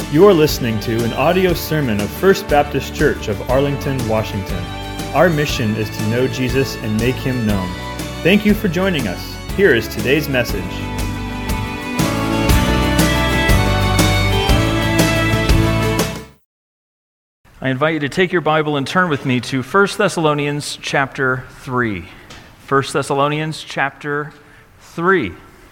You are listening to an audio sermon of First Baptist Church of Arlington, Washington. Our mission is to know Jesus and make Him known. Thank you for joining us. Here is today's message. I invite you to take your Bible and turn with me to 1 Thessalonians chapter 3. 1 Thessalonians chapter 3.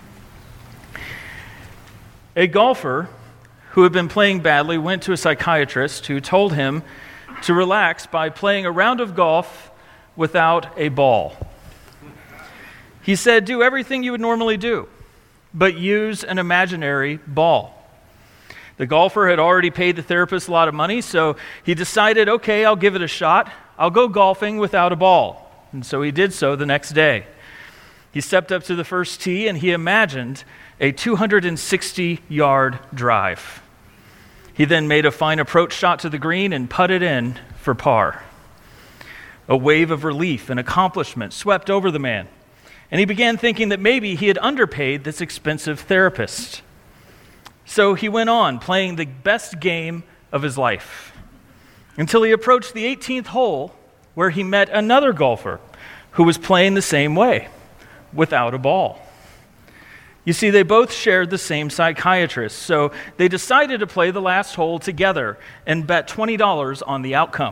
A golfer who had been playing badly went to a psychiatrist who told him to relax by playing a round of golf without a ball. He said, do everything you would normally do, but use an imaginary ball. The golfer had already paid the therapist a lot of money, so he decided, okay, I'll give it a shot. I'll go golfing without a ball. And so he did so the next day. He stepped up to the first tee and he imagined a 260-yard drive. He then made a fine approach shot to the green and putted in for par. A wave of relief and accomplishment swept over the man, and he began thinking that maybe he had underpaid this expensive therapist. So he went on playing the best game of his life until he approached the 18th hole, where he met another golfer who was playing the same way, without a ball. You see, they both shared the same psychiatrist, so they decided to play the last hole together and bet $20 on the outcome.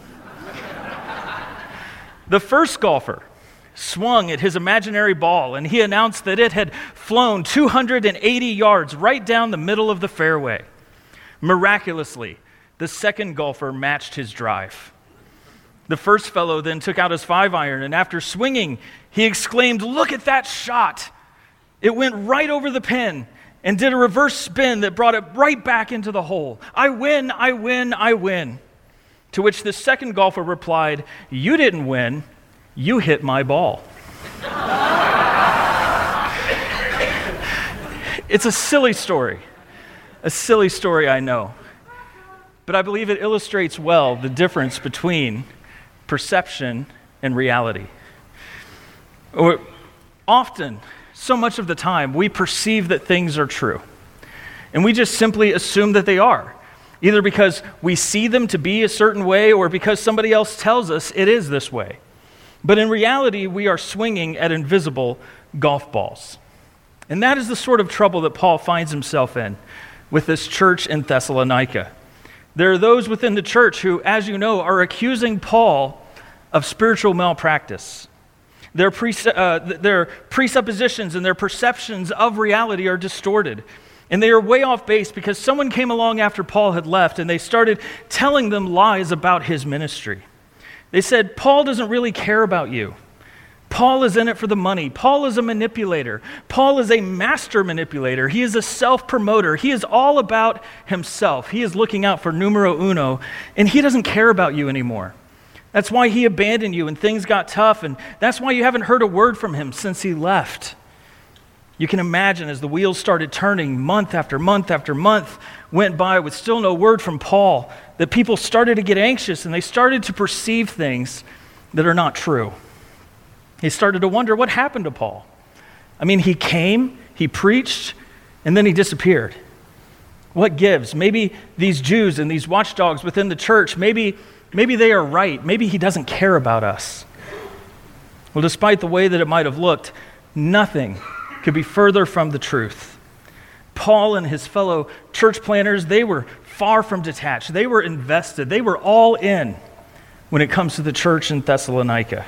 The first golfer swung at his imaginary ball, and he announced that it had flown 280 yards right down the middle of the fairway. Miraculously, the second golfer matched his drive. The first fellow then took out his 5-iron, and after swinging, he exclaimed, "Look at that shot! It went right over the pin and did a reverse spin that brought it right back into the hole. I win, I win, I win." To which the second golfer replied, "You didn't win, you hit my ball." It's a silly story, I know. But I believe it illustrates well the difference between perception and reality. Or often, so much of the time, we perceive that things are true. And we just simply assume that they are, either because we see them to be a certain way or because somebody else tells us it is this way. But in reality, we are swinging at invisible golf balls. And that is the sort of trouble that Paul finds himself in with this church in Thessalonica. There are those within the church who, as you know, are accusing Paul of spiritual malpractice. Their presuppositions and their perceptions of reality are distorted. And they are way off base because someone came along after Paul had left and they started telling them lies about his ministry. They said, Paul doesn't really care about you. Paul is in it for the money. Paul is a manipulator. Paul is a master manipulator. He is a self-promoter. He is all about himself. He is looking out for numero uno, and he doesn't care about you anymore. That's why he abandoned you and things got tough, and that's why you haven't heard a word from him since he left. You can imagine as the wheels started turning, month after month after month went by with still no word from Paul, that people started to get anxious and they started to perceive things that are not true. They started to wonder what happened to Paul. I mean, he came, he preached, and then he disappeared. What gives? Maybe these Jews and these watchdogs within the church, maybe they are right. Maybe he doesn't care about us. Well, despite the way that it might have looked, nothing could be further from the truth. Paul and his fellow church planters, they were far from detached. They were invested. They were all in when it comes to the church in Thessalonica.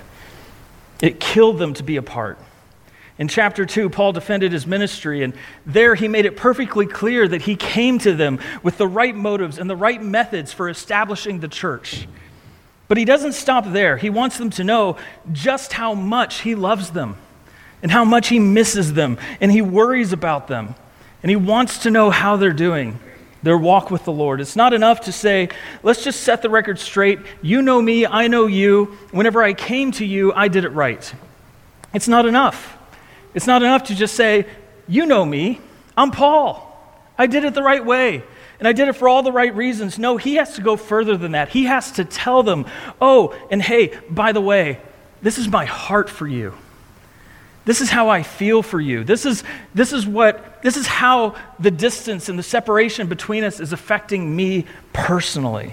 It killed them to be apart. In chapter 2, Paul defended his ministry, and there he made it perfectly clear that he came to them with the right motives and the right methods for establishing the church. But he doesn't stop there. He wants them to know just how much he loves them and how much he misses them, and he worries about them, and he wants to know how they're doing, their walk with the Lord. It's not enough to say, let's just set the record straight. You know me, I know you. Whenever I came to you, I did it right. It's not enough. It's not enough to just say, you know me, I'm Paul. I did it the right way, and I did it for all the right reasons. No, he has to go further than that. He has to tell them, oh, and hey, by the way, this is my heart for you. This is how I feel for you. This is how the distance and the separation between us is affecting me personally.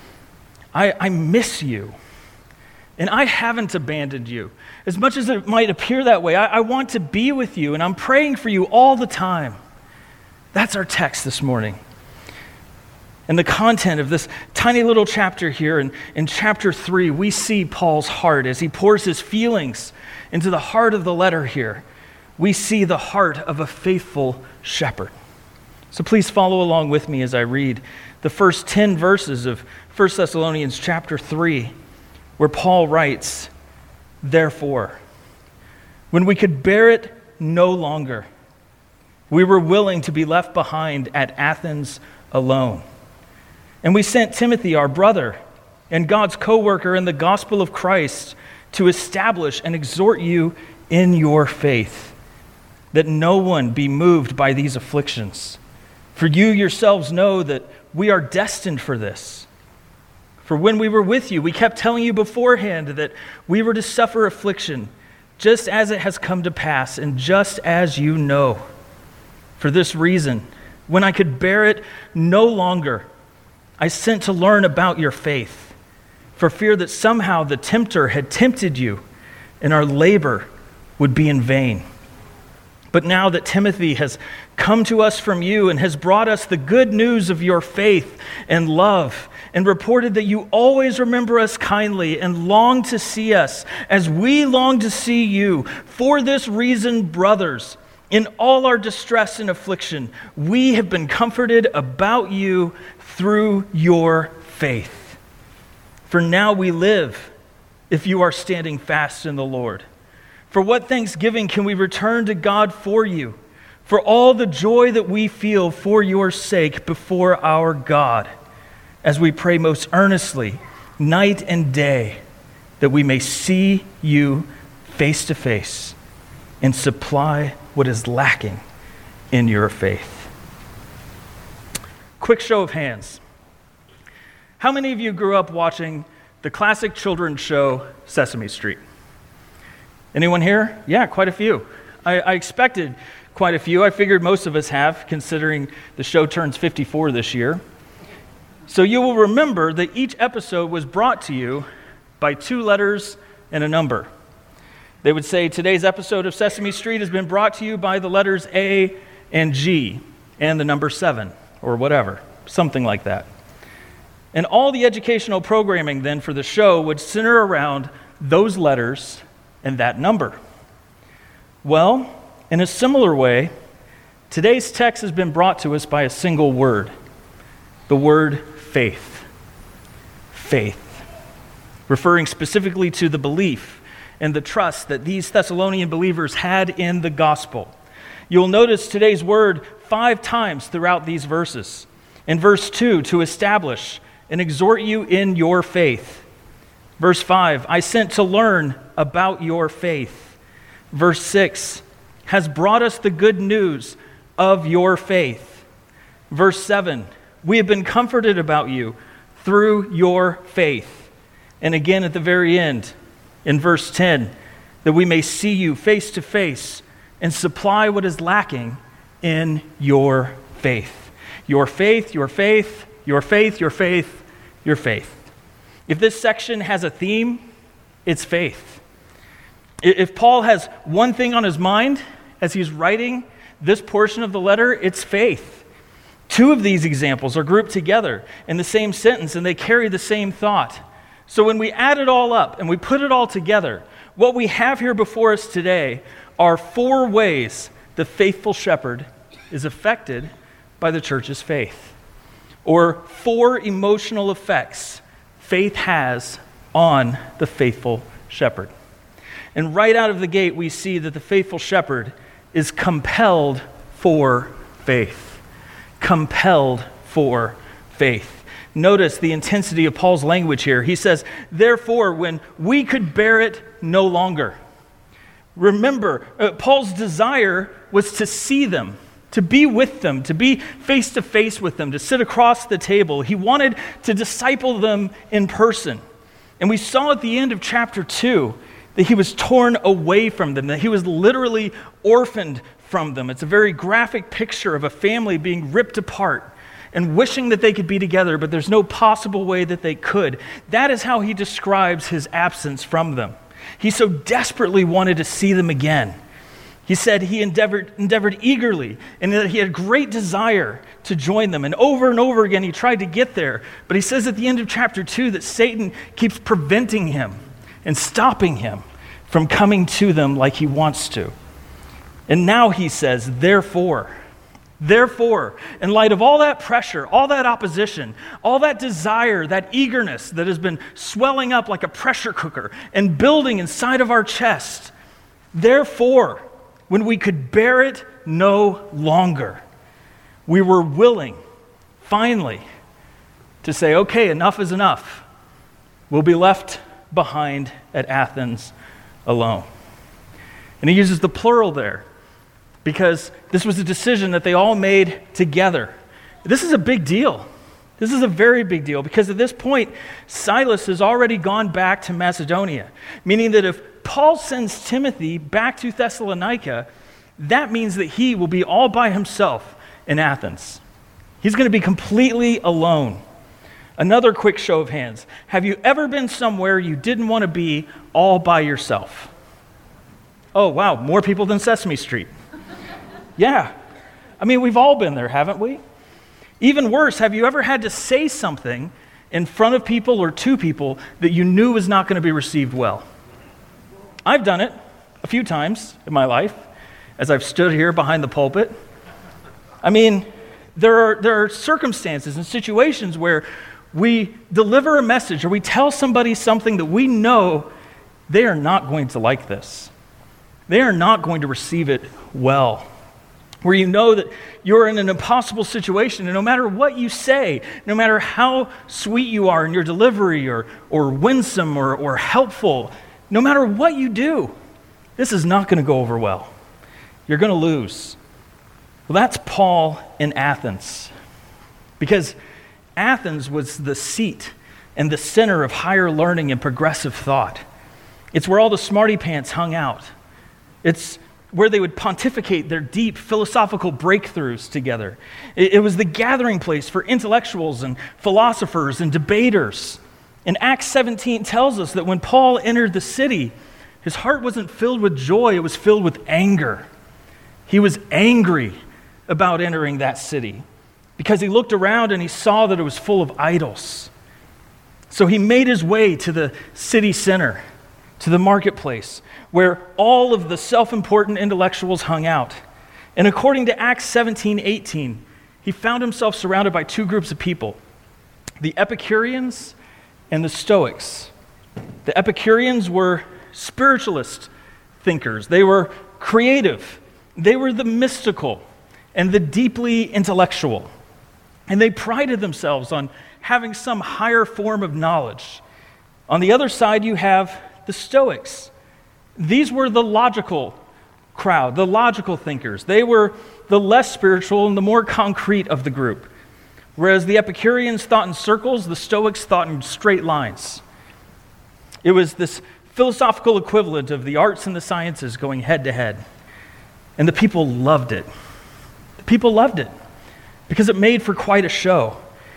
I miss you. And I haven't abandoned you. As much as it might appear that way, I want to be with you, and I'm praying for you all the time. That's our text this morning. And the content of this tiny little chapter here, in chapter 3, we see Paul's heart as he pours his feelings into the heart of the letter here. We see the heart of a faithful shepherd. So please follow along with me as I read the first 10 verses of 1 Thessalonians chapter 3, where Paul writes, "Therefore, when we could bear it no longer, we were willing to be left behind at Athens alone. And we sent Timothy, our brother, and God's co-worker in the gospel of Christ, to establish and exhort you in your faith, that no one be moved by these afflictions. For you yourselves know that we are destined for this. For when we were with you, we kept telling you beforehand that we were to suffer affliction, just as it has come to pass, and just as you know. For this reason, when I could bear it no longer, I sent to learn about your faith, for fear that somehow the tempter had tempted you, and our labor would be in vain. But now that Timothy has come to us from you and has brought us the good news of your faith and love, and reported that you always remember us kindly and long to see us as we long to see you, for this reason, brothers, in all our distress and affliction, we have been comforted about you through your faith. For now we live, if you are standing fast in the Lord. For what thanksgiving can we return to God for you, for all the joy that we feel for your sake before our God, as we pray most earnestly, night and day, that we may see you face to face and supply what is lacking in your faith." Quick show of hands. How many of you grew up watching the classic children's show, Sesame Street? Anyone here? Yeah, quite a few. I expected quite a few. I figured most of us have, considering the show turns 54 this year. So you will remember that each episode was brought to you by 2 letters and a number. They would say, today's episode of Sesame Street has been brought to you by the letters A and G and the number 7, or whatever, something like that. And all the educational programming then for the show would center around those letters and that number. Well, in a similar way, today's text has been brought to us by a single word, the word faith. Faith, referring specifically to the belief and the trust that these Thessalonian believers had in the gospel. You'll notice today's word 5 times throughout these verses. In verse 2, to establish and exhort you in your faith. Verse 5, I sent to learn about your faith. Verse 6, has brought us the good news of your faith. Verse 7, we have been comforted about you through your faith. And again at the very end, in verse 10, that we may see you face to face and supply what is lacking in your faith. Your faith, your faith, your faith, your faith, your faith. If this section has a theme, it's faith. If Paul has one thing on his mind as he's writing this portion of the letter, it's faith. 2 of these examples are grouped together in the same sentence, and they carry the same thought. So when we add it all up and we put it all together, what we have here before us today are 4 ways the faithful shepherd is affected by the church's faith, or 4 emotional effects faith has on the faithful shepherd. And right out of the gate, we see that the faithful shepherd is compelled for faith. Compelled for faith. Notice the intensity of Paul's language here. He says, therefore, when we could bear it no longer. Remember, Paul's desire was to see them, to be with them, to be face to face with them, to sit across the table. He wanted to disciple them in person. And we saw at the end of chapter 2 that he was torn away from them, that he was literally orphaned from them. It's a very graphic picture of a family being ripped apart and wishing that they could be together, but there's no possible way that they could. That is how he describes his absence from them. He so desperately wanted to see them again. He said he endeavored eagerly, and that he had great desire to join them. And over again, he tried to get there. But he says at the end of chapter 2 that Satan keeps preventing him and stopping him from coming to them like he wants to. And now he says, therefore, in light of all that pressure, all that opposition, all that desire, that eagerness that has been swelling up like a pressure cooker and building inside of our chest, therefore, when we could bear it no longer, we were willing, finally, to say, okay, enough is enough. We'll be left behind at Athens alone. And he uses the plural there because this was a decision that they all made together. This is a big deal. This is a very big deal because at this point, Silas has already gone back to Macedonia, meaning that if Paul sends Timothy back to Thessalonica, that means that he will be all by himself in Athens. He's going to be completely alone. Another quick show of hands. Have you ever been somewhere you didn't want to be all by yourself? Oh, wow, more people than Sesame Street. Yeah. I mean, we've all been there, haven't we? Even worse, have you ever had to say something in front of people or to people that you knew was not going to be received well? I've done it a few times in my life as I've stood here behind the pulpit. I mean, there are circumstances and situations where we deliver a message or we tell somebody something that we know they are not going to like this. They are not going to receive it well. Where you know that you're in an impossible situation, and no matter what you say, no matter how sweet you are in your delivery or winsome or helpful, no matter what you do, this is not going to go over well. You're going to lose. Well, that's Paul in Athens. Because Athens was the seat and the center of higher learning and progressive thought. It's where all the smarty pants hung out. It's where they would pontificate their deep philosophical breakthroughs together. It was the gathering place for intellectuals and philosophers and debaters. And Acts 17 tells us that when Paul entered the city, his heart wasn't filled with joy, it was filled with anger. He was angry about entering that city because he looked around and he saw that it was full of idols. So he made his way to the city center, to the marketplace, where all of the self-important intellectuals hung out. And according to Acts 17:18, he found himself surrounded by two groups of people, the Epicureans and the Stoics. The Epicureans were spiritualist thinkers. They were creative. They were the mystical and the deeply intellectual. And they prided themselves on having some higher form of knowledge. On the other side, you have the Stoics. These were the logical crowd, the logical thinkers. They were the less spiritual and the more concrete of the group. Whereas the Epicureans thought in circles, the Stoics thought in straight lines. It was this philosophical equivalent of the arts and the sciences going head to head. And the people loved it. The people loved it because it made for quite a show.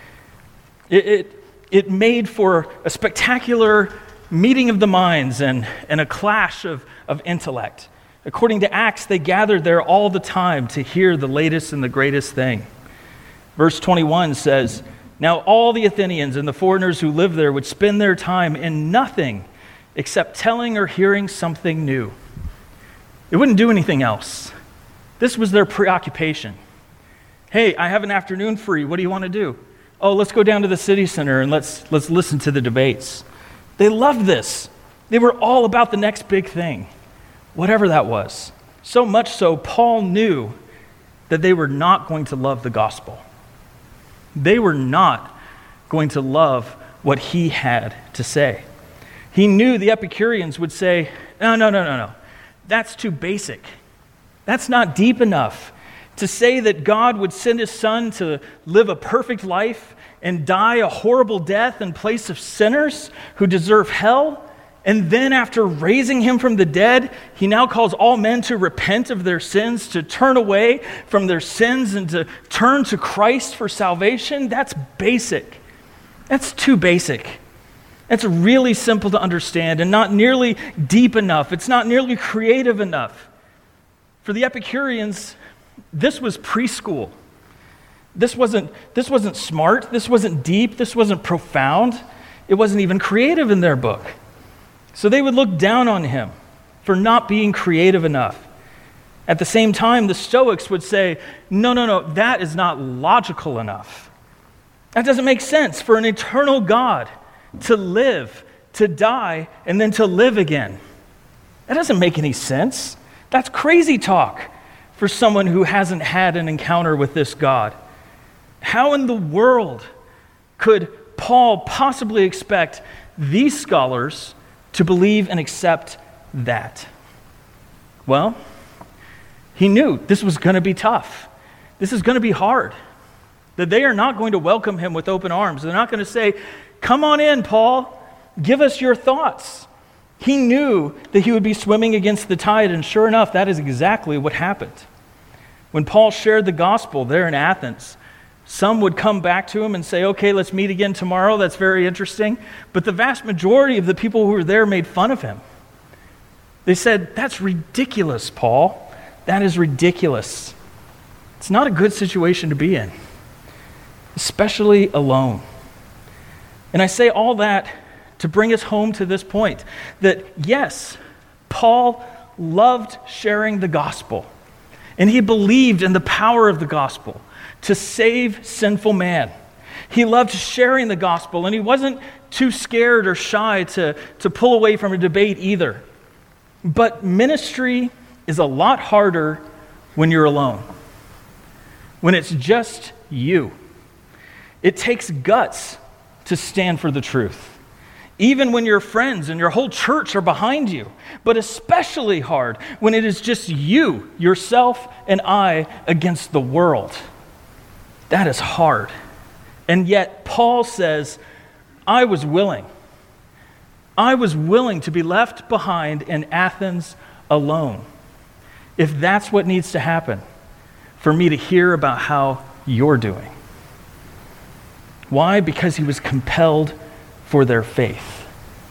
It made for a spectacular meeting of the minds and a clash of intellect. According to Acts, they gathered there all the time to hear the latest and the greatest thing. Verse 21 says, "Now all the Athenians and the foreigners who lived there would spend their time in nothing except telling or hearing something new." They wouldn't do anything else. This was their preoccupation. Hey, I have an afternoon free. What do you want to do? Oh, let's go down to the city center and let's listen to the debates. They loved this. They were all about the next big thing, whatever that was. So much so, Paul knew that they were not going to love the gospel. They were not going to love what he had to say. He knew the Epicureans would say, no. That's too basic. That's not deep enough. To say that God would send his son to live a perfect life and die a horrible death in place of sinners who deserve hell, And then after raising him from the dead, he now calls all men to repent of their sins, to turn away from their sins and to turn to Christ for salvation. That's basic. That's too basic. That's really simple to understand and not nearly deep enough. It's not nearly creative enough. For the Epicureans, this was preschool. This wasn't smart. This wasn't deep. This wasn't profound. It wasn't even creative in their book. So they would look down on him for not being creative enough. At the same time, the Stoics would say, no, that is not logical enough. That doesn't make sense for an eternal God to live, to die, and then to live again. That doesn't make any sense. That's crazy talk for someone who hasn't had an encounter with this God. How in the world could Paul possibly expect these scholars to believe and accept that? Well, he knew this was going to be tough. This is going to be hard. That they are not going to welcome him with open arms. They're not going to say, "Come on in, Paul. Give us your thoughts." He knew that he would be swimming against the tide, and sure enough, that is exactly what happened. When Paul shared the gospel there in Athens, some would come back to him and say, "Okay, let's meet again tomorrow. That's very interesting." But the vast majority of the people who were there made fun of him. They said, "That's ridiculous, Paul. That is ridiculous." It's not a good situation to be in, especially alone. And I say all that to bring us home to this point, that yes, Paul loved sharing the gospel, and he believed in the power of the gospel to save sinful man. He loved sharing the gospel, and he wasn't too scared or shy to pull away from a debate either. But ministry is a lot harder when you're alone, when it's just you. It takes guts to stand for the truth, even when your friends and your whole church are behind you, but especially hard when it is just you, yourself, and I against the world. That is hard. And yet Paul says, I was willing. I was willing to be left behind in Athens alone, if that's what needs to happen for me to hear about how you're doing. Why? Because he was compelled for their faith.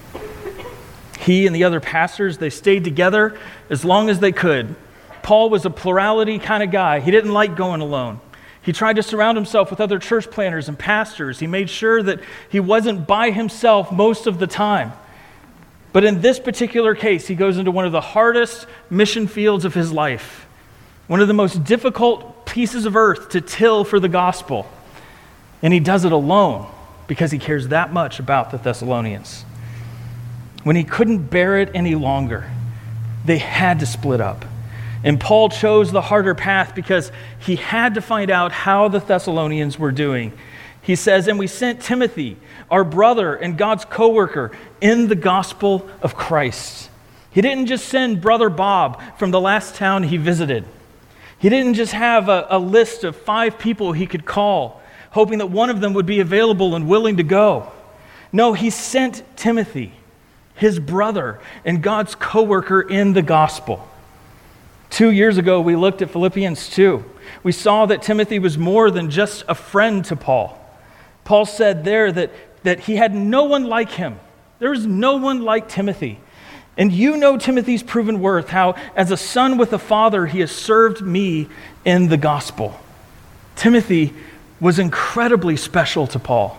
He and the other pastors, they stayed together as long as they could. Paul was a plurality kind of guy. He didn't like going alone. He tried to surround himself with other church planners and pastors. He made sure that he wasn't by himself most of the time. But in this particular case, he goes into one of the hardest mission fields of his life, one of the most difficult pieces of earth to till for the gospel. And he does it alone because he cares that much about the Thessalonians. When he couldn't bear it any longer, they had to split up. And Paul chose the harder path because he had to find out how the Thessalonians were doing. He says, "And we sent Timothy, our brother and God's co-worker, in the gospel of Christ." He didn't just send Brother Bob from the last town he visited. He didn't just have a list of 5 people he could call, hoping that one of them would be available and willing to go. No, he sent Timothy, his brother and God's co-worker in the gospel. 2 years ago, we looked at Philippians 2. We saw that Timothy was more than just a friend to Paul. Paul said there that he had no one like him. There was no one like Timothy. And you know Timothy's proven worth, how as a son with a father, he has served me in the gospel. Timothy was incredibly special to Paul.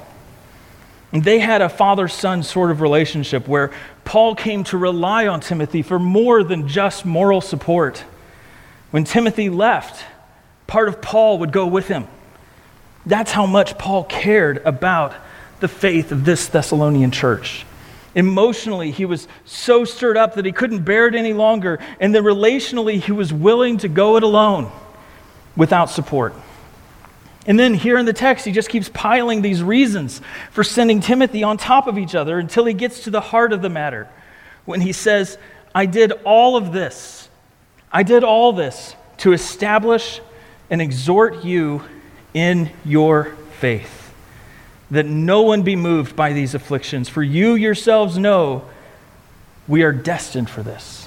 And they had a father-son sort of relationship where Paul came to rely on Timothy for more than just moral support. When Timothy left, part of Paul would go with him. That's how much Paul cared about the faith of this Thessalonian church. Emotionally, he was so stirred up that he couldn't bear it any longer. And then relationally, he was willing to go it alone without support. And then here in the text, he just keeps piling these reasons for sending Timothy on top of each other until he gets to the heart of the matter. When he says, I did all this to establish and exhort you in your faith, that no one be moved by these afflictions. For you yourselves know We are destined for this.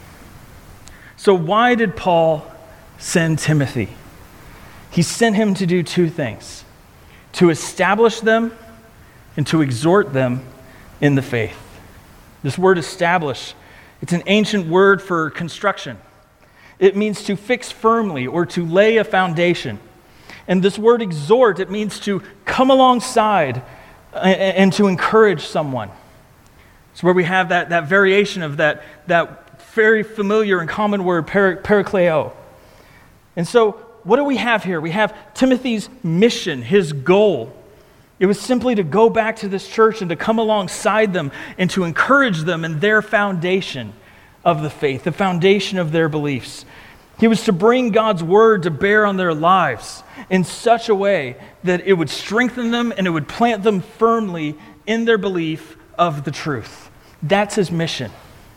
So why did Paul send Timothy? He sent him to do two things: to establish them and to exhort them in the faith. This word establish, it's an ancient word for construction. It means to fix firmly or to lay a foundation. And this word exhort, it means to come alongside and to encourage someone. It's where we have that variation of that very familiar and common word, parakleo. And so what do we have here? We have Timothy's mission, his goal. It was simply to go back to this church and to come alongside them and to encourage them in their foundation of the faith, the foundation of their beliefs. He was to bring God's word to bear on their lives in such a way that it would strengthen them and it would plant them firmly in their belief of the truth. That's his mission.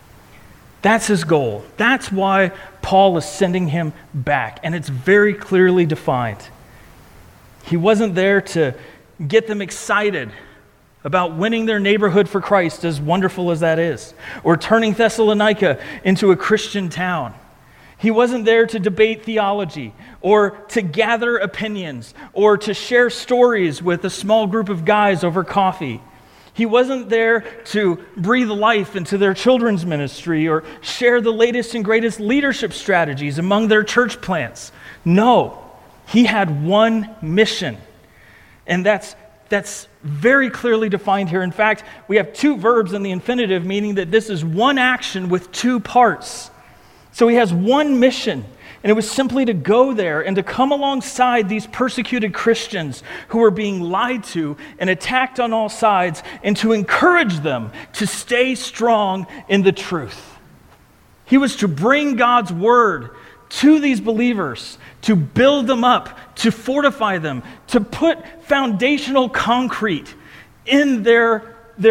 That's his goal. That's why Paul is sending him back, and it's very clearly defined. He wasn't there to get them excited about winning their neighborhood for Christ, as wonderful as that is, or turning Thessalonica into a Christian town. He wasn't there to debate theology or to gather opinions or to share stories with a small group of guys over coffee. He wasn't there to breathe life into their children's ministry or share the latest and greatest leadership strategies among their church plants. No, he had one mission, and that's very clearly defined here. In fact, we have two verbs in the infinitive, meaning that this is one action with two parts. So he has one mission, and it was simply to go there and to come alongside these persecuted Christians who were being lied to and attacked on all sides, and to encourage them to stay strong in the truth. He was to bring God's word to these believers, to build them up, to fortify them, to put foundational concrete in their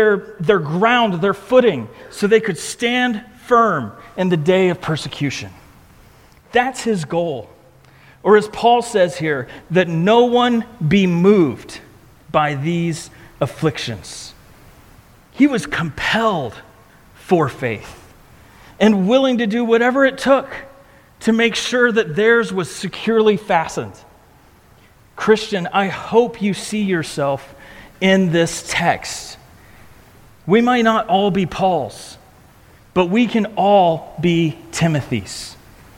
ground, their footing, so they could stand firm in the day of persecution. That's his goal. Or as Paul says here, that no one be moved by these afflictions. He was compelled for faith and willing to do whatever it took to make sure that theirs was securely fastened. Christian, I hope you see yourself in this text. We might not all be Pauls, but we can all be Timothys.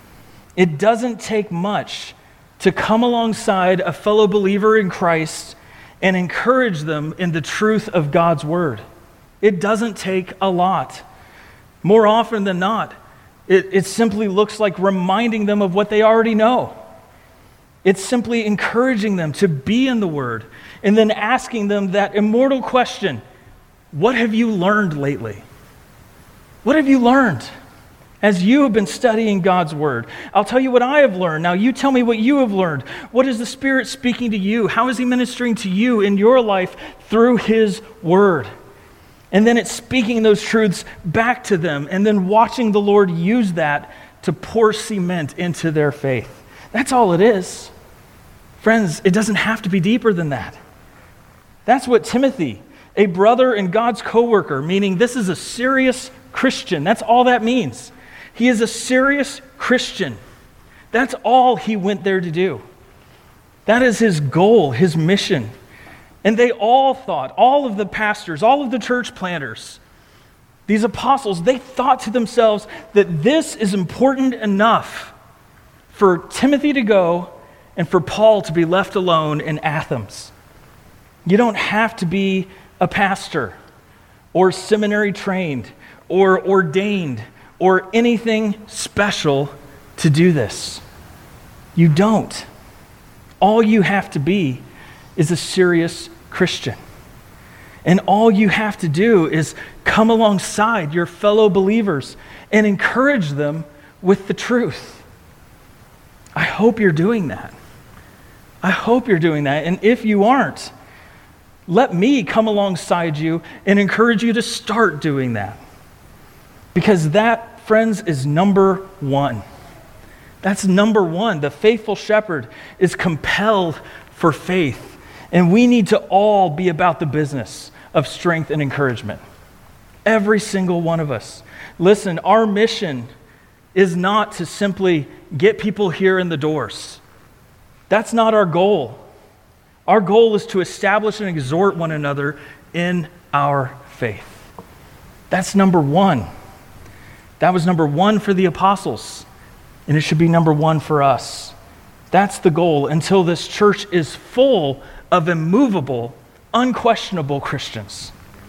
It doesn't take much to come alongside a fellow believer in Christ and encourage them in the truth of God's word. It doesn't take a lot. More often than not, it simply looks like reminding them of what they already know. It's simply encouraging them to be in the word and then asking them that immortal question, what have you learned lately? What have you learned as you have been studying God's word? I'll tell you what I have learned. Now you tell me what you have learned. What is the Spirit speaking to you? How is he ministering to you in your life through his word? And then it's speaking those truths back to them and then watching the Lord use that to pour cement into their faith. That's all it is. Friends, it doesn't have to be deeper than that. That's what Timothy, a brother and God's co-worker, meaning this is a serious Christian. That's all that means. He is a serious Christian. That's all he went there to do. That is his goal, his mission. And they all thought, all of the pastors, all of the church planters, these apostles, they thought to themselves that this is important enough for Timothy to go and for Paul to be left alone in Athens. You don't have to be a pastor or seminary trained or ordained or anything special to do this. You don't. All you have to be is a serious Christian. And all you have to do is come alongside your fellow believers and encourage them with the truth. I hope you're doing that. I hope you're doing that. And if you aren't, let me come alongside you and encourage you to start doing that. Because that, friends, is number one. That's number one. The faithful shepherd is compelled for faith. And we need to all be about the business of strength and encouragement. Every single one of us. Listen, our mission is not to simply get people here in the doors. That's not our goal. Our goal is to establish and exhort one another in our faith. That's number one. That was number one for the apostles, and it should be number one for us. That's the goal until this church is full of immovable, unquestionable Christians.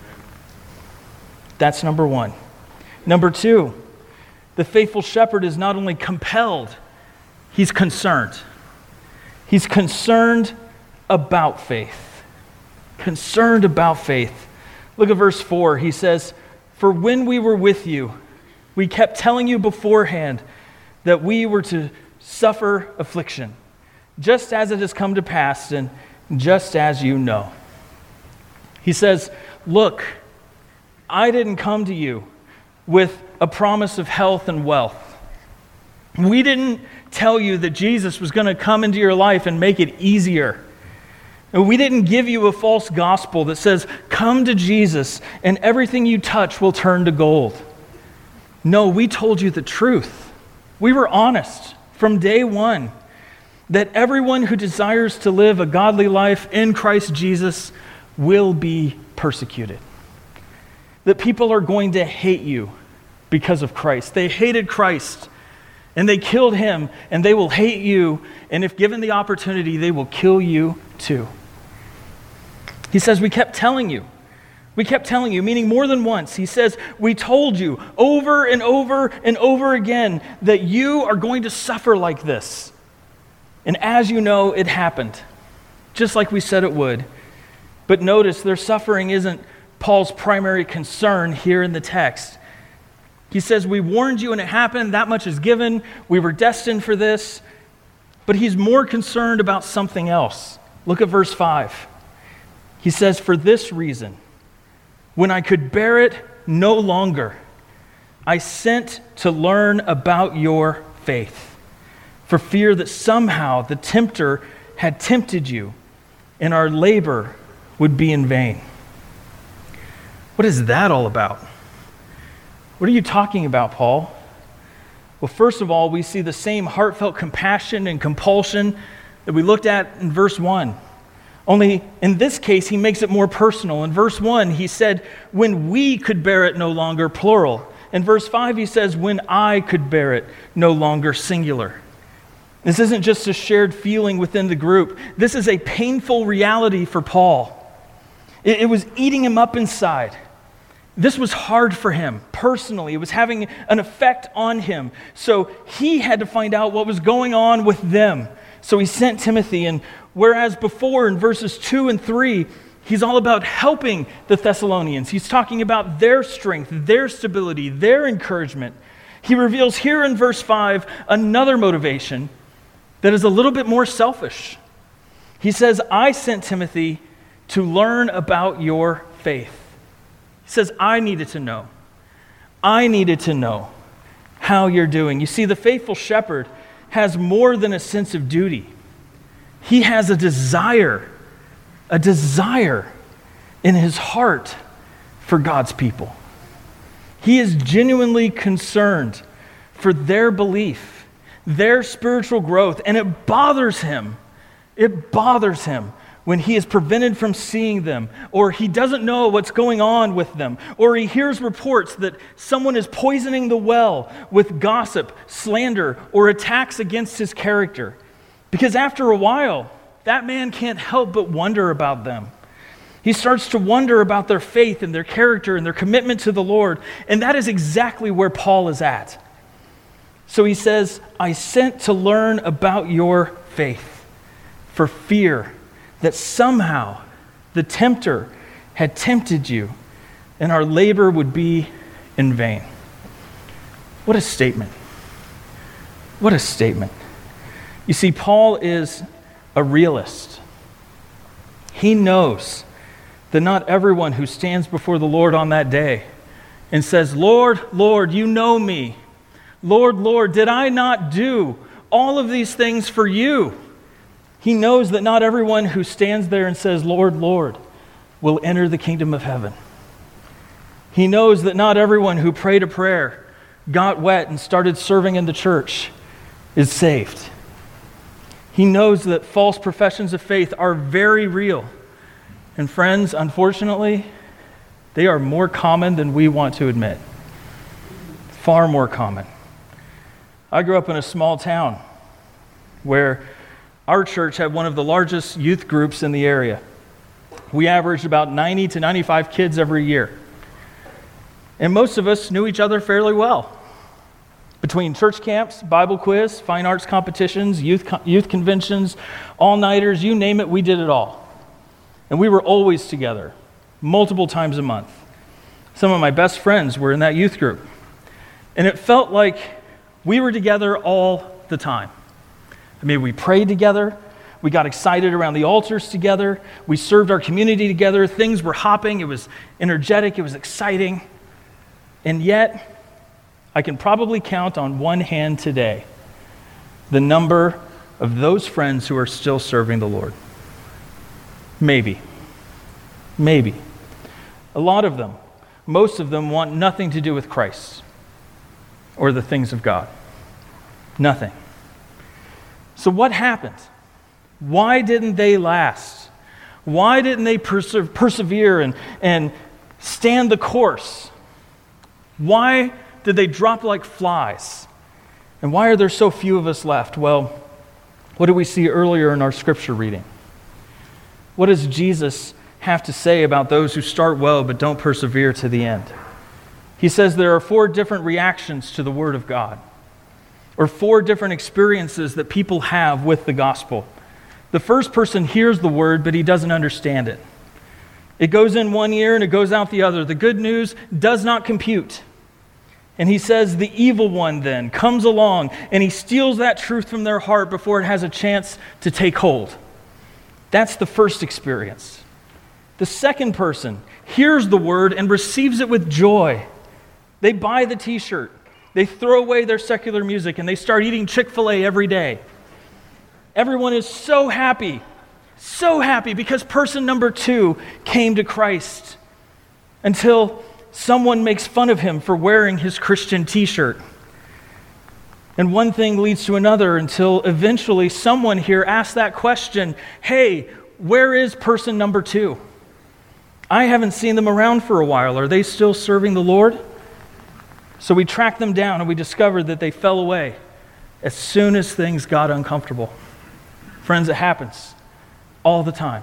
That's number one. Number two, the faithful shepherd is not only compelled, he's concerned. He's concerned about faith. Concerned about faith. Look at verse 4. He says, "For when we were with you, we kept telling you beforehand that we were to suffer affliction, just as it has come to pass and just as you know." He says, look, I didn't come to you with a promise of health and wealth. We didn't tell you that Jesus was going to come into your life and make it easier. We didn't give you a false gospel that says, come to Jesus and everything you touch will turn to gold. No, we told you the truth. We were honest from day one that everyone who desires to live a godly life in Christ Jesus will be persecuted. That people are going to hate you because of Christ. They hated Christ and they killed him, and they will hate you, and if given the opportunity, they will kill you too. He says, we kept telling you. We kept telling you, meaning more than once. He says, we told you over and over and over again that you are going to suffer like this. And as you know, it happened, just like we said it would. But notice, their suffering isn't Paul's primary concern here in the text. He says, we warned you and it happened, that much is given, we were destined for this. But he's more concerned about something else. Look at verse 5. He says, for this reason, when I could bear it no longer, I sent to learn about your faith, for fear that somehow the tempter had tempted you, and our labor would be in vain. What is that all about? What are you talking about, Paul? Well, first of all, we see the same heartfelt compassion and compulsion that we looked at in verse 1. Only in this case, he makes it more personal. In verse 1, he said, when we could bear it no longer, plural. In verse 5, he says, when I could bear it no longer, singular. This isn't just a shared feeling within the group. This is a painful reality for Paul. It was eating him up inside. This was hard for him personally. It was having an effect on him. So he had to find out what was going on with them. So he sent Timothy, and whereas before in verses 2 and 3, he's all about helping the Thessalonians. He's talking about their strength, their stability, their encouragement. He reveals here in verse 5 another motivation that is a little bit more selfish. He says, I sent Timothy to learn about your faith. He says, I needed to know. I needed to know how you're doing. You see, the faithful shepherd has more than a sense of duty. He has a desire in his heart for God's people. He is genuinely concerned for their belief, their spiritual growth, and it bothers him. It bothers him when he is prevented from seeing them, or he doesn't know what's going on with them, or he hears reports that someone is poisoning the well with gossip, slander, or attacks against his character. Because after a while, that man can't help but wonder about them. He starts to wonder about their faith and their character and their commitment to the Lord, and that is exactly where Paul is at. So he says, I sent to learn about your faith for fear that somehow the tempter had tempted you and our labor would be in vain. What a statement. What a statement. You see, Paul is a realist. He knows that not everyone who stands before the Lord on that day and says, Lord, Lord, you know me. Lord, Lord, did I not do all of these things for you? He knows that not everyone who stands there and says, Lord, Lord, will enter the kingdom of heaven. He knows that not everyone who prayed a prayer, got wet, and started serving in the church is saved. He knows that false professions of faith are very real. And friends, unfortunately, they are more common than we want to admit. Far more common. I grew up in a small town where our church had one of the largest youth groups in the area. We averaged about 90 to 95 kids every year. And most of us knew each other fairly well. Between church camps, Bible quiz, fine arts competitions, youth conventions, all-nighters, you name it, we did it all. And we were always together, multiple times a month. Some of my best friends were in that youth group. And it felt like we were together all the time. I mean, we prayed together. We got excited around the altars together. We served our community together. Things were hopping. It was energetic. It was exciting. And yet, I can probably count on one hand today the number of those friends who are still serving the Lord. Maybe. A lot of them, most of them want nothing to do with Christ or the things of God. Nothing. So what happened? Why didn't they last? Why didn't they persevere and stand the course? Why did they drop like flies? And why are there so few of us left? Well, what did we see earlier in our scripture reading? What does Jesus have to say about those who start well but don't persevere to the end? He says there are 4 different reactions to the Word of God, or 4 different experiences that people have with the gospel. The first person hears the Word, but he doesn't understand it. It goes in one ear and it goes out the other. The good news does not compute. And he says the evil one then comes along and he steals that truth from their heart before it has a chance to take hold. That's the first experience. The second person hears the word and receives it with joy. They buy the t-shirt. They throw away their secular music and they start eating Chick-fil-A every day. Everyone is so happy because person number 2 came to Christ until someone makes fun of him for wearing his Christian t-shirt. And one thing leads to another until eventually someone here asks that question, hey, where is person number 2? I haven't seen them around for a while. Are they still serving the Lord? So we track them down and we discovered that they fell away as soon as things got uncomfortable. Friends, it happens all the time.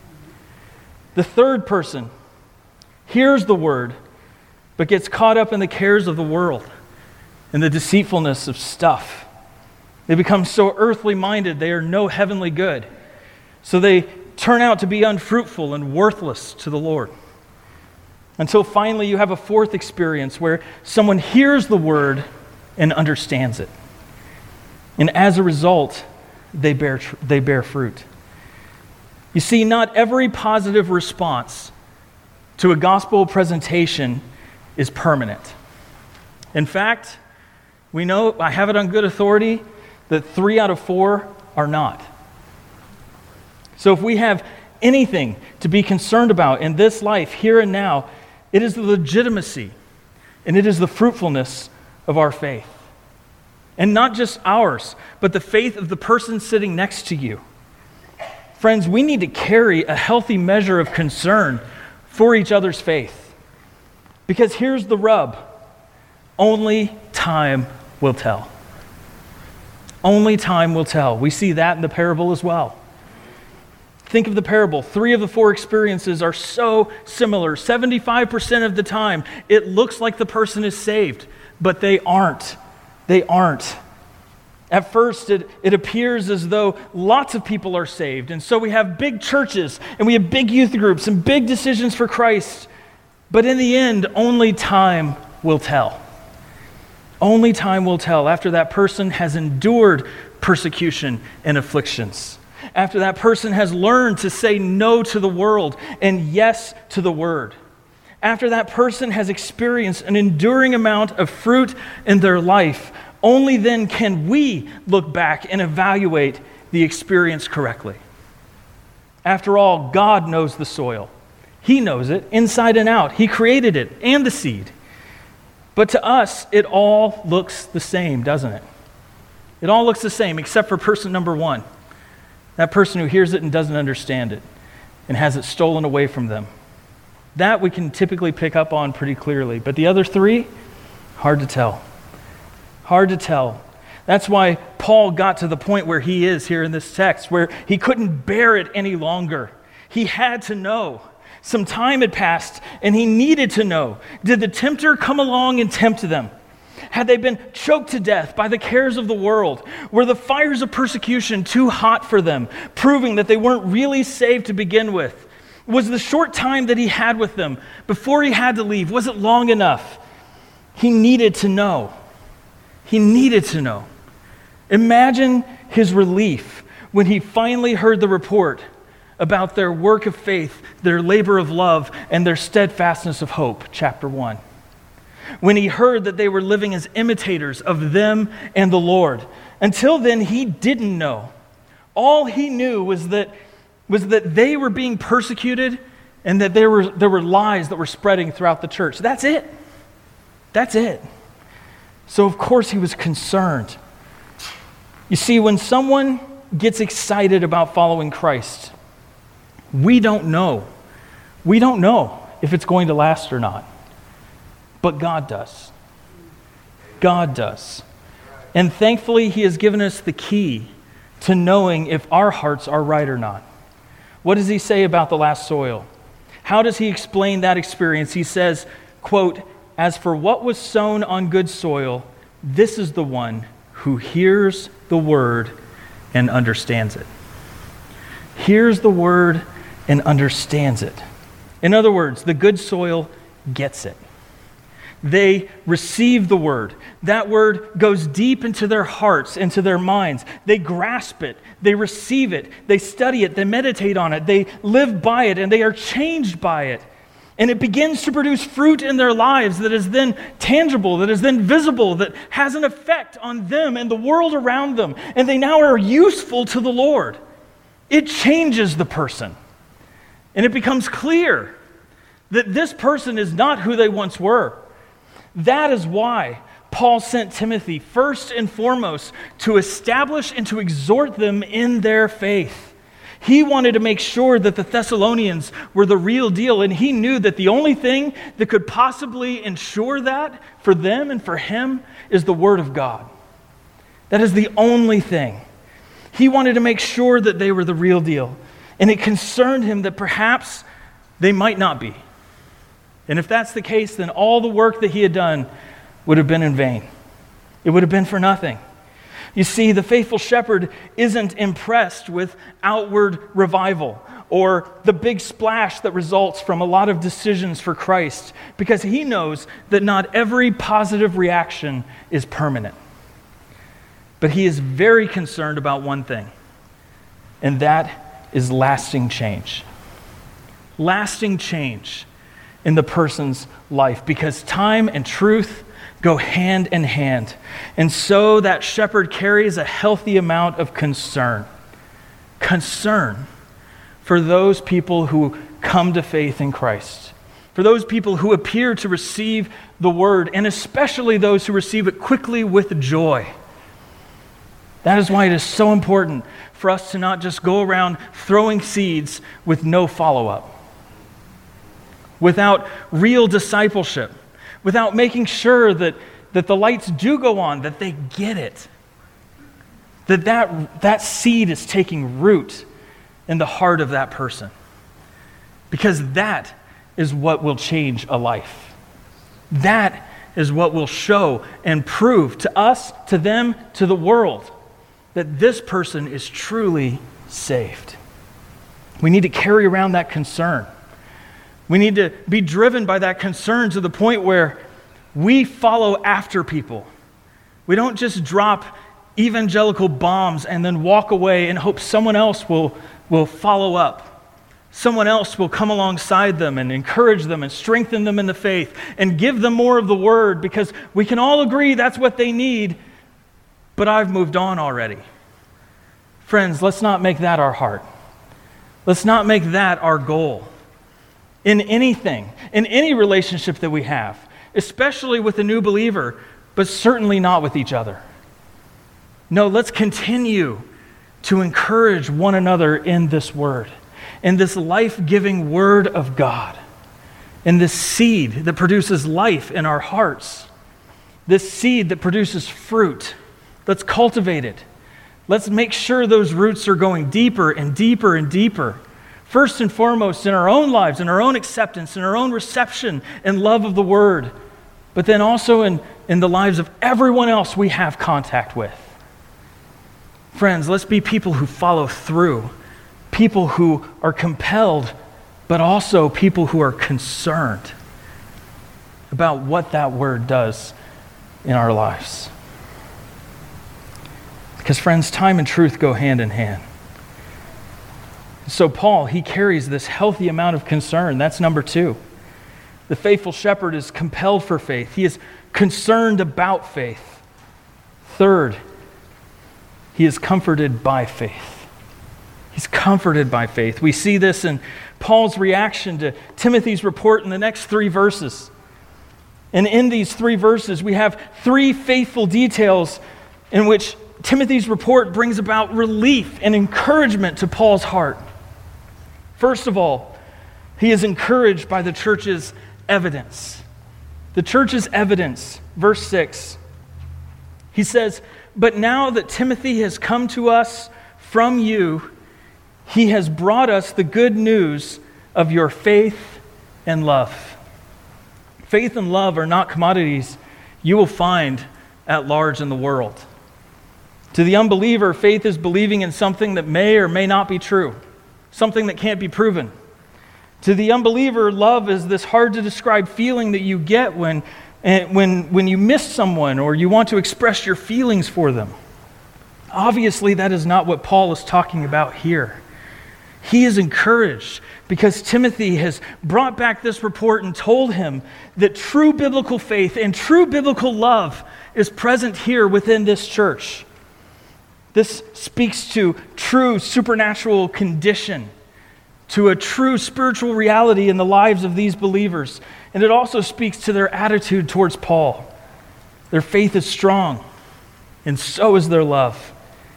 The third person hears the word, but gets caught up in the cares of the world and the deceitfulness of stuff. They become so earthly minded, they are no heavenly good. So they turn out to be unfruitful and worthless to the Lord. Until finally you have a fourth experience where someone hears the word and understands it. And as a result, they bear fruit. You see, not every positive response to a gospel presentation is permanent. In fact, we know, I have it on good authority, that 3 out of 4 are not. So if we have anything to be concerned about in this life, here and now, it is the legitimacy and it is the fruitfulness of our faith. And not just ours, but the faith of the person sitting next to you. Friends, we need to carry a healthy measure of concern for each other's faith. Because here's the rub. Only time will tell. Only time will tell. We see that in the parable as well. Think of the parable. 3 of the 4 experiences are so similar. 75% of the time, it looks like the person is saved, but they aren't. They aren't. At first, it appears as though lots of people are saved, and so we have big churches, and we have big youth groups, and big decisions for Christ. But in the end, only time will tell. Only time will tell after that person has endured persecution and afflictions. After that person has learned to say no to the world and yes to the word. After that person has experienced an enduring amount of fruit in their life, only then can we look back and evaluate the experience correctly. After all, God knows the soil. He knows it inside and out. He created it and the seed. But to us, it all looks the same, doesn't it? It all looks the same except for person number one. That person who hears it and doesn't understand it and has it stolen away from them. That we can typically pick up on pretty clearly. But the other three, hard to tell. Hard to tell. That's why Paul got to the point where he is here in this text, where he couldn't bear it any longer. He had to know. Some time had passed, and he needed to know. Did the tempter come along and tempt them? Had they been choked to death by the cares of the world? Were the fires of persecution too hot for them, proving that they weren't really saved to begin with? Was the short time that he had with them before he had to leave, was it long enough? He needed to know. He needed to know. Imagine his relief when he finally heard the report about their work of faith, their labor of love, and their steadfastness of hope, chapter 1. When he heard that they were living as imitators of them and the Lord. Until then, he didn't know. All he knew was that they were being persecuted and that there were lies that were spreading throughout the church. That's it. That's it. So of course he was concerned. You see, when someone gets excited about following Christ, we don't know. We don't know if it's going to last or not. But God does. God does. And thankfully, he has given us the key to knowing if our hearts are right or not. What does he say about the last soil? How does he explain that experience? He says, quote, "As for what was sown on good soil, this is the one who hears the word and understands it." Hears the word and understands it. In other words, the good soil gets it. They receive the word. That word goes deep into their hearts, into their minds. They grasp it. They receive it. They study it. They meditate on it. They live by it, and they are changed by it. And it begins to produce fruit in their lives that is then tangible, that is then visible, that has an effect on them and the world around them. And they now are useful to the Lord. It changes the person. And it becomes clear that this person is not who they once were. That is why Paul sent Timothy first and foremost to establish and to exhort them in their faith. He wanted to make sure that the Thessalonians were the real deal, and he knew that the only thing that could possibly ensure that for them and for him is the Word of God. That is the only thing. He wanted to make sure that they were the real deal, and it concerned him that perhaps they might not be. And if that's the case, then all the work that he had done would have been in vain. It would have been for nothing. You see, the faithful shepherd isn't impressed with outward revival or the big splash that results from a lot of decisions for Christ, because he knows that not every positive reaction is permanent. But he is very concerned about one thing, and that is lasting change. Lasting change in the person's life, because time and truth go hand in hand. And so that shepherd carries a healthy amount of concern. Concern for those people who come to faith in Christ. For those people who appear to receive the word, and especially those who receive it quickly with joy. That is why it is so important for us to not just go around throwing seeds with no follow-up. Without real discipleship, without making sure that the lights do go on, that they get it, that seed is taking root in the heart of that person. Because that is what will change a life. That is what will show and prove to us, to them, to the world, that this person is truly saved. We need to carry around that concern. We need to be driven by that concern to the point where we follow after people. We don't just drop evangelical bombs and then walk away and hope someone else will follow up. Someone else will come alongside them and encourage them and strengthen them in the faith and give them more of the word, because we can all agree that's what they need, but I've moved on already. Friends, let's not make that our heart. Let's not make that our goal. in anything, in any relationship that we have, especially with a new believer, but certainly not with each other. No, let's continue to encourage one another in this word, in this life-giving word of God, in this seed that produces life in our hearts, this seed that produces fruit. Let's cultivate it. Let's make sure those roots are going deeper and deeper and deeper. First and foremost in our own lives, in our own acceptance, in our own reception and love of the word, but then also in the lives of everyone else we have contact with. Friends, let's be people who follow through, people who are compelled, but also people who are concerned about what that word does in our lives. Because, friends, time and truth go hand in hand. So Paul, he carries this healthy amount of concern. That's number 2. The faithful shepherd is compelled for faith. He is concerned about faith. Third, he is comforted by faith. He's comforted by faith. We see this in Paul's reaction to Timothy's report in the next 3 verses. And in these 3 verses, we have 3 faithful details in which Timothy's report brings about relief and encouragement to Paul's heart. First of all, he is encouraged by the church's evidence. The church's evidence, verse 6. He says, "But now that Timothy has come to us from you, he has brought us the good news of your faith and love." Faith and love are not commodities you will find at large in the world. To the unbeliever, faith is believing in something that may or may not be true, something that can't be proven. To the unbeliever, love is this hard-to-describe feeling that you get when you miss someone or you want to express your feelings for them. Obviously, that is not what Paul is talking about here. He is encouraged because Timothy has brought back this report and told him that true biblical faith and true biblical love is present here within this church. This speaks to true supernatural condition, to a true spiritual reality in the lives of these believers. And it also speaks to their attitude towards Paul. Their faith is strong, and so is their love.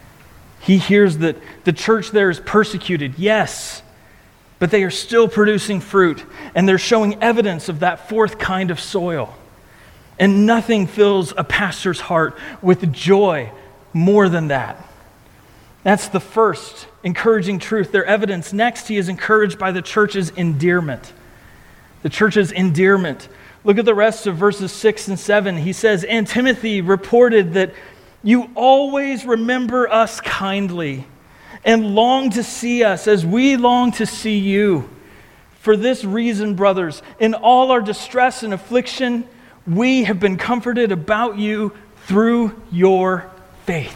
He hears that the church there is persecuted, yes, but they are still producing fruit, and they're showing evidence of that 4th kind of soil. And nothing fills a pastor's heart with joy more than that. That's the first encouraging truth, their evidence. Next, he is encouraged by the church's endearment. The church's endearment. Look at the rest of verses 6 and 7. He says, "And Timothy reported that you always remember us kindly and long to see us as we long to see you. For this reason, brothers, in all our distress and affliction, we have been comforted about you through your faith."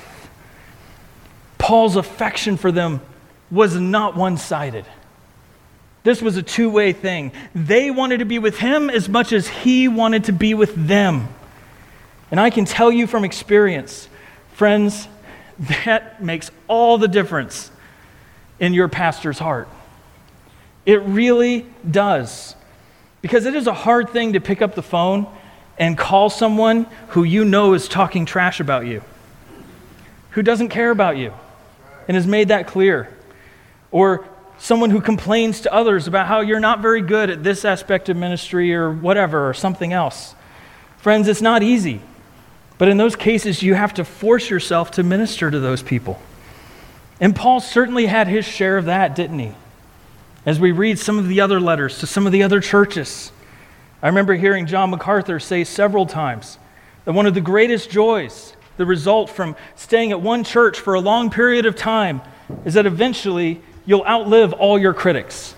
Paul's affection for them was not one-sided. This was a two-way thing. They wanted to be with him as much as he wanted to be with them. And I can tell you from experience, friends, that makes all the difference in your pastor's heart. It really does. Because it is a hard thing to pick up the phone and call someone who you know is talking trash about you, who doesn't care about you and has made that clear. Or someone who complains to others about how you're not very good at this aspect of ministry or whatever, or something else. Friends, it's not easy. But in those cases, you have to force yourself to minister to those people. And Paul certainly had his share of that, didn't he? As we read some of the other letters to some of the other churches. I remember hearing John MacArthur say several times that one of the greatest joys, the result from staying at one church for a long period of time, is that eventually you'll outlive all your critics.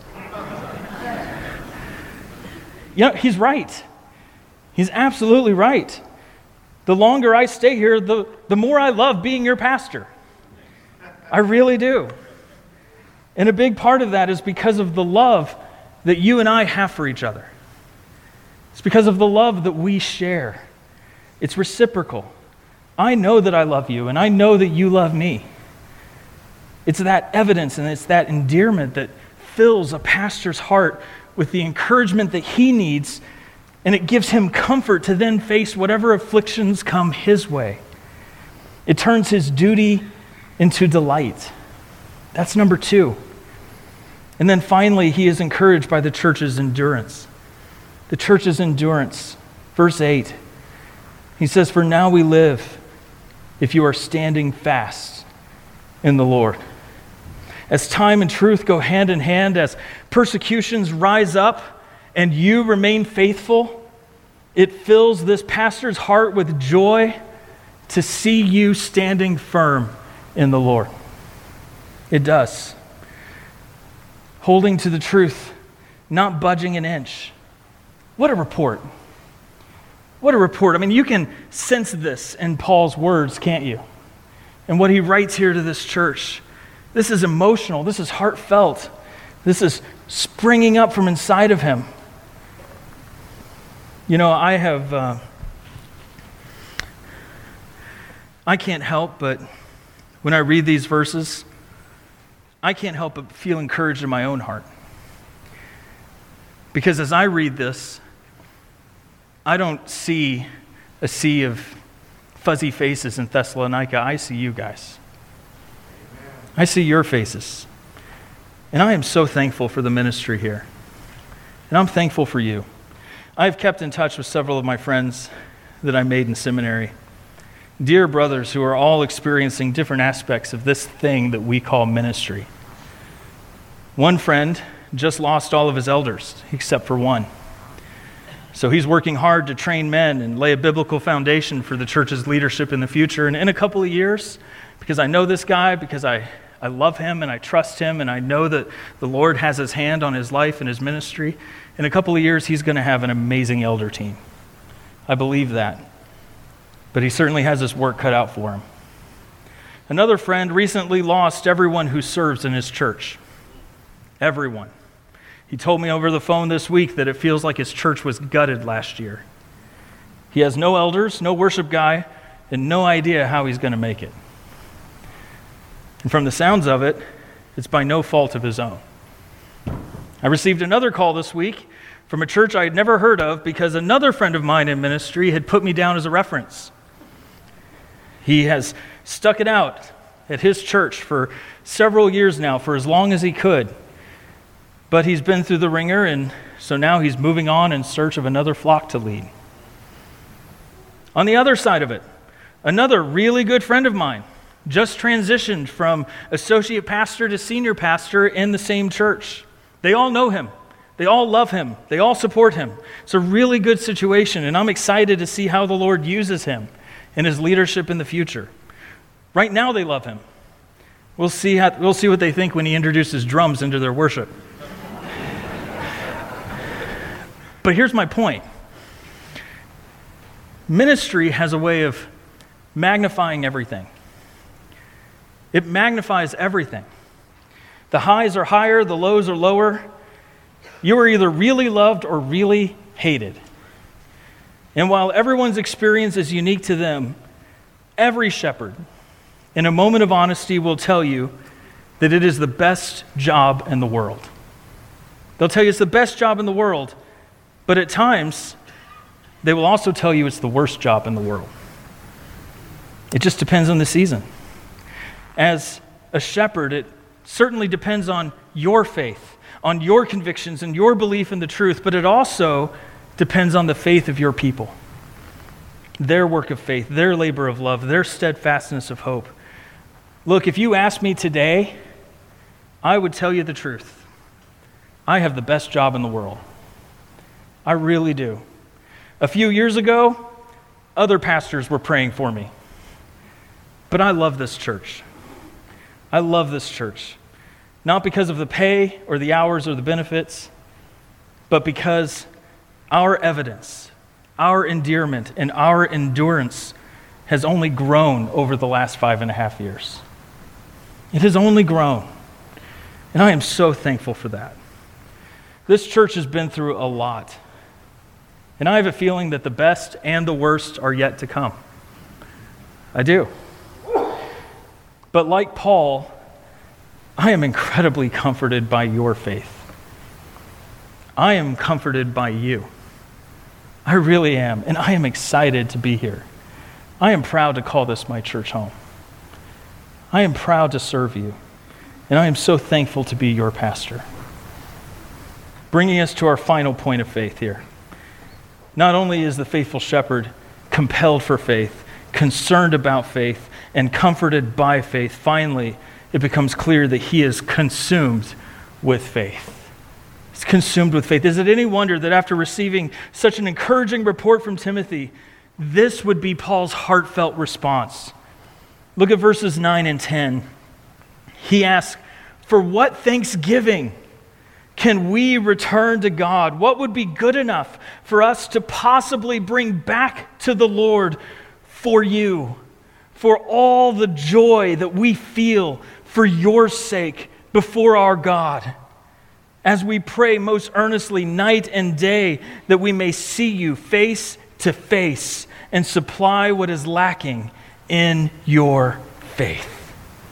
You know, he's right. He's absolutely right. The longer I stay here, the more I love being your pastor. I really do. And a big part of that is because of the love that you and I have for each other. It's because of the love that we share. It's reciprocal. I know that I love you, and I know that you love me. It's that evidence and it's that endearment that fills a pastor's heart with the encouragement that he needs, and it gives him comfort to then face whatever afflictions come his way. It turns his duty into delight. That's number 2. And then finally, he is encouraged by the church's endurance. The church's endurance. Verse 8, he says, "For now we live if you are standing fast in the Lord." As time and truth go hand in hand, as persecutions rise up and you remain faithful, it fills this pastor's heart with joy to see you standing firm in the Lord. It does. Holding to the truth, not budging an inch. What a report. What a report. I mean, you can sense this in Paul's words, can't you? And what he writes here to this church. This is emotional. This is heartfelt. This is springing up from inside of him. You know, I can't help but, when I read these verses, I can't help but feel encouraged in my own heart. Because as I read this, I don't see a sea of fuzzy faces in Thessalonica. I see you guys. I see your faces. And I am so thankful for the ministry here. And I'm thankful for you. I've kept in touch with several of my friends that I made in seminary. Dear brothers who are all experiencing different aspects of this thing that we call ministry. One friend just lost all of his elders, except for one. So he's working hard to train men and lay a biblical foundation for the church's leadership in the future. And in a couple of years, because I know this guy, because I love him and I trust him and I know that the Lord has his hand on his life and his ministry, in a couple of years he's going to have an amazing elder team. I believe that. But he certainly has his work cut out for him. Another friend recently lost everyone who serves in his church. Everyone. He told me over the phone this week that it feels like his church was gutted last year. He has no elders, no worship guy, and no idea how he's going to make it. And from the sounds of it, it's by no fault of his own. I received another call this week from a church I had never heard of because another friend of mine in ministry had put me down as a reference. He has stuck it out at his church for several years now, for as long as he could. But he's been through the ringer, and so now he's moving on in search of another flock to lead. On the other side of it, another really good friend of mine just transitioned from associate pastor to senior pastor in the same church. They all know him. They all love him. They all support him. It's a really good situation, and I'm excited to see how the Lord uses him in his leadership in the future. Right now they love him. We'll see what they think when he introduces drums into their worship. But here's my point. Ministry has a way of magnifying everything. It magnifies everything. The highs are higher, the lows are lower. You are either really loved or really hated. And while everyone's experience is unique to them, every shepherd, in a moment of honesty, will tell you that it is the best job in the world. They'll tell you it's the best job in the world, but at times, they will also tell you it's the worst job in the world. It just depends on the season. As a shepherd, it certainly depends on your faith, on your convictions and your belief in the truth, but it also depends on the faith of your people, their work of faith, their labor of love, their steadfastness of hope. Look, if you asked me today, I would tell you the truth. I have the best job in the world. I really do. A few years ago, other pastors were praying for me. But I love this church. I love this church. Not because of the pay or the hours or the benefits, but because our evidence, our endearment, and our endurance has only grown over the last 5.5 years. It has only grown. And I am so thankful for that. This church has been through a lot. And I have a feeling that the best and the worst are yet to come. I do. But like Paul, I am incredibly comforted by your faith. I am comforted by you. I really am, and I am excited to be here. I am proud to call this my church home. I am proud to serve you, and I am so thankful to be your pastor. Bringing us to our final point of faith here. Not only is the faithful shepherd compelled for faith, concerned about faith, and comforted by faith, finally, it becomes clear that he is consumed with faith. He's consumed with faith. Is it any wonder that after receiving such an encouraging report from Timothy, this would be Paul's heartfelt response? Look at verses 9 and 10. He asks, "For what thanksgiving can we return to God? What would be good enough for us to possibly bring back to the Lord for you, for all the joy that we feel for your sake before our God, as we pray most earnestly night and day that we may see you face to face and supply what is lacking in your faith."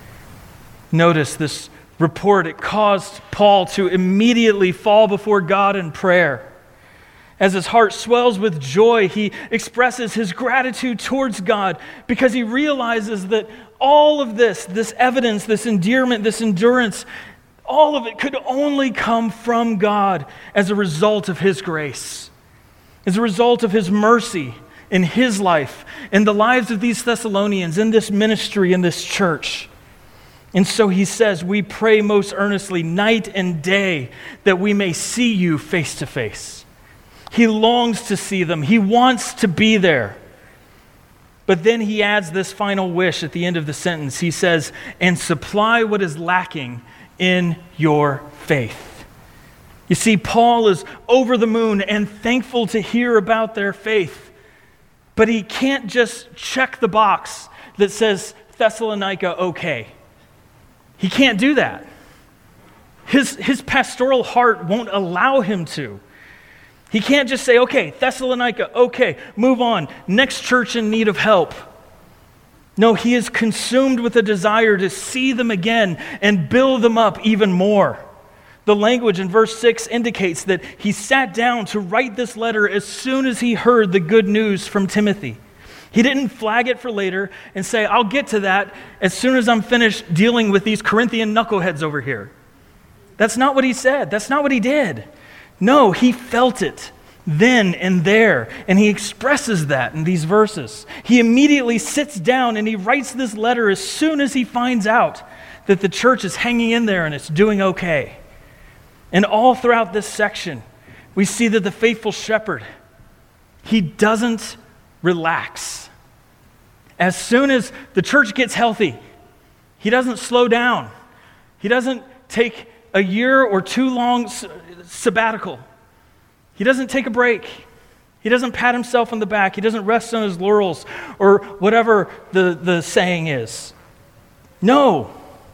Notice this report, it caused Paul to immediately fall before God in prayer. As his heart swells with joy, he expresses his gratitude towards God because he realizes that all of this evidence, this endearment, this endurance, all of it could only come from God as a result of his grace, as a result of his mercy in his life, in the lives of these Thessalonians, in this ministry, in this church. And so he says, we pray most earnestly night and day that we may see you face to face. He longs to see them. He wants to be there. But then he adds this final wish at the end of the sentence. He says, and supply what is lacking in your faith. You see, Paul is over the moon and thankful to hear about their faith. But he can't just check the box that says Thessalonica okay. He can't do that. His pastoral heart won't allow him to. He can't just say, okay, Thessalonica, okay, move on. Next church in need of help. No, he is consumed with a desire to see them again and build them up even more. The language in verse 6 indicates that he sat down to write this letter as soon as he heard the good news from Timothy. He didn't flag it for later and say, I'll get to that as soon as I'm finished dealing with these Corinthian knuckleheads over here. That's not what he said. That's not what he did. No, he felt it then and there, and he expresses that in these verses. He immediately sits down and he writes this letter as soon as he finds out that the church is hanging in there and it's doing okay. And all throughout this section, we see that the faithful shepherd, he doesn't relax. As soon as the church gets healthy, he doesn't slow down. He doesn't take a year or too long sabbatical. He doesn't take a break. He doesn't pat himself on the back. He doesn't rest on his laurels or whatever the saying is. No.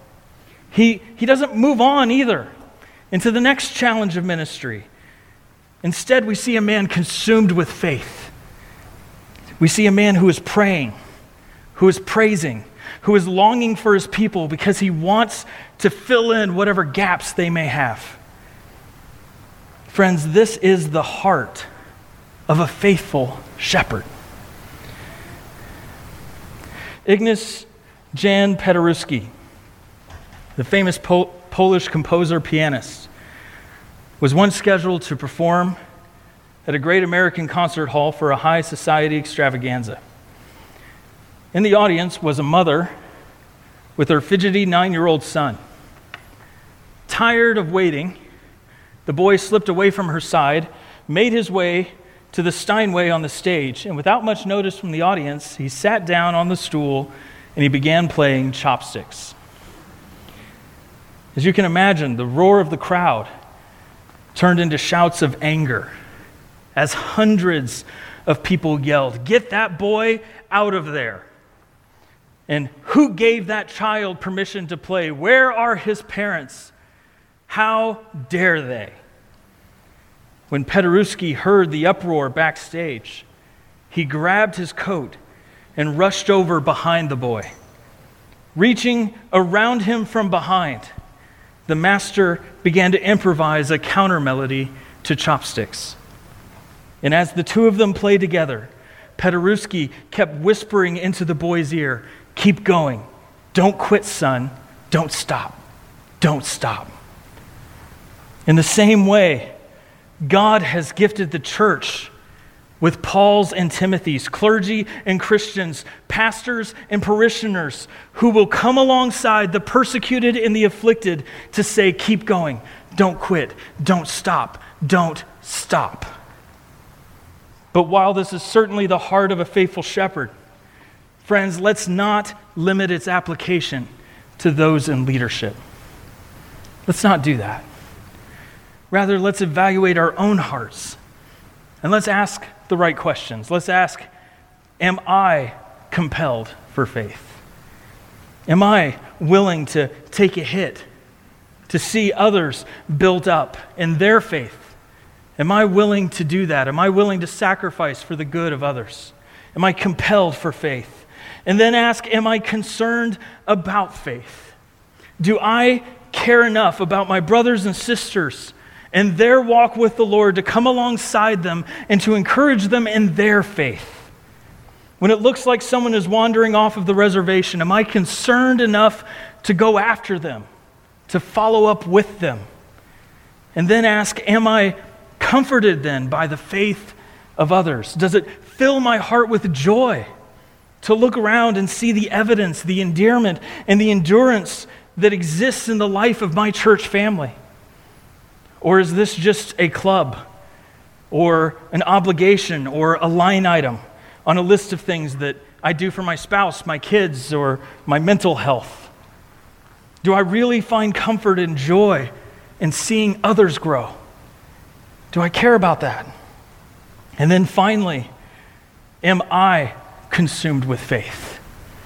He doesn't move on either into the next challenge of ministry. Instead, we see a man consumed with faith. We see a man who is praying, who is praising, who is longing for his people because he wants to fill in whatever gaps they may have. Friends, this is the heart of a faithful shepherd. Ignaz Jan Paderewski, the famous Polish composer pianist, was once scheduled to perform at a great American concert hall for a high society extravaganza. In the audience was a mother with her fidgety 9-year-old son. Tired of waiting, the boy slipped away from her side, made his way to the Steinway on the stage, and without much notice from the audience, he sat down on the stool and he began playing chopsticks. As you can imagine, the roar of the crowd turned into shouts of anger as hundreds of people yelled, "Get that boy out of there!" And who gave that child permission to play? Where are his parents? How dare they? When Paderewski heard the uproar backstage, he grabbed his coat and rushed over behind the boy. Reaching around him from behind, the master began to improvise a counter melody to chopsticks. And as the two of them played together, Paderewski kept whispering into the boy's ear, "Keep going. Don't quit, son. Don't stop. Don't stop." In the same way, God has gifted the church with Paul's and Timothy's, clergy and Christians, pastors and parishioners who will come alongside the persecuted and the afflicted to say, "Keep going. Don't quit. Don't stop. Don't stop." But while this is certainly the heart of a faithful shepherd, friends, let's not limit its application to those in leadership. Let's not do that. Rather, let's evaluate our own hearts and let's ask the right questions. Let's ask, am I compelled for faith? Am I willing to take a hit to see others built up in their faith? Am I willing to do that? Am I willing to sacrifice for the good of others? Am I compelled for faith? And then ask, am I concerned about faith? Do I care enough about my brothers and sisters and their walk with the Lord to come alongside them and to encourage them in their faith? When it looks like someone is wandering off of the reservation, am I concerned enough to go after them, to follow up with them? And then ask, am I comforted then by the faith of others? Does it fill my heart with joy to look around and see the evidence, the endearment, and the endurance that exists in the life of my church family? Or is this just a club or an obligation or a line item on a list of things that I do for my spouse, my kids, or my mental health? Do I really find comfort and joy in seeing others grow? Do I care about that? And then finally, am I consumed with faith?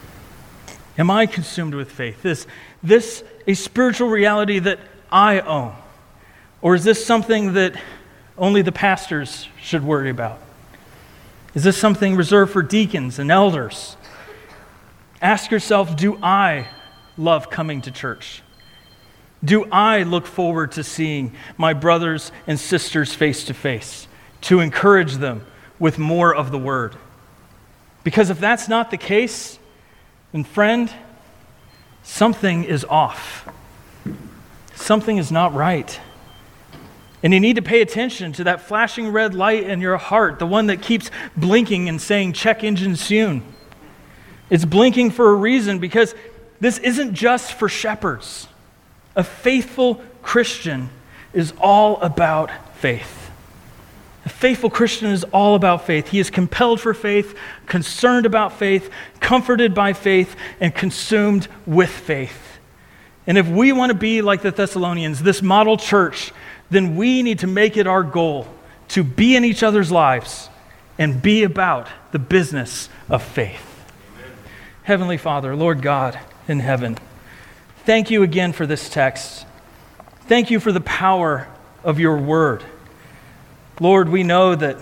Am I consumed with faith? This a spiritual reality that I own? Or is this something that only the pastors should worry about? Is this something reserved for deacons and elders? Ask yourself, do I love coming to church? Do I look forward to seeing my brothers and sisters face to face, to encourage them with more of the word? Because if that's not the case, then friend, something is off. Something is not right. And you need to pay attention to that flashing red light in your heart, the one that keeps blinking and saying, "Check engine soon." It's blinking for a reason, because this isn't just for shepherds. A faithful Christian is all about faith. A faithful Christian is all about faith. He is compelled for faith, concerned about faith, comforted by faith, and consumed with faith. And if we want to be like the Thessalonians, this model church, then we need to make it our goal to be in each other's lives and be about the business of faith. Amen. Heavenly Father, Lord God in heaven, thank you again for this text. Thank you for the power of your word. Lord, we know that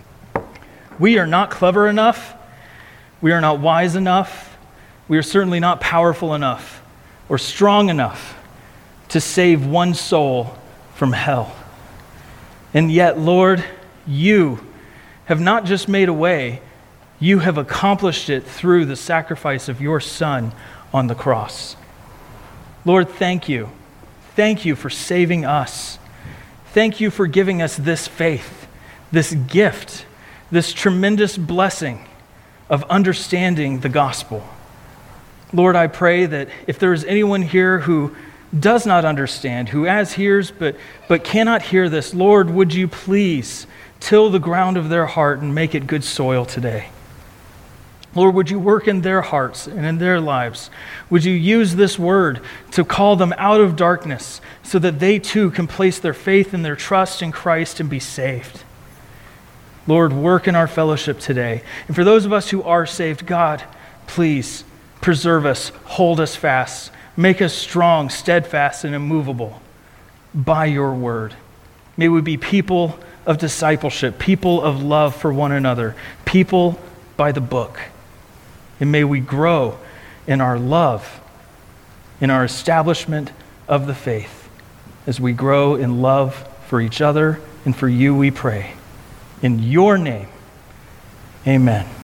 we are not clever enough, we are not wise enough, we are certainly not powerful enough or strong enough to save one soul from hell. And yet, Lord, you have not just made a way, you have accomplished it through the sacrifice of your Son on the cross. Lord, thank you. Thank you for saving us. Thank you for giving us this faith, this gift, this tremendous blessing of understanding the gospel. Lord, I pray that if there is anyone here who does not understand, who as hears but cannot hear this, Lord, would you please till the ground of their heart and make it good soil today. Lord, would you work in their hearts and in their lives? Would you use this word to call them out of darkness so that they too can place their faith and their trust in Christ and be saved? Lord, work in our fellowship today. And for those of us who are saved, God, please preserve us, hold us fast, make us strong, steadfast, and immovable by your word. May we be people of discipleship, people of love for one another, people by the book. And may we grow in our love, in our establishment of the faith, as we grow in love for each other and for you we pray. In your name, amen.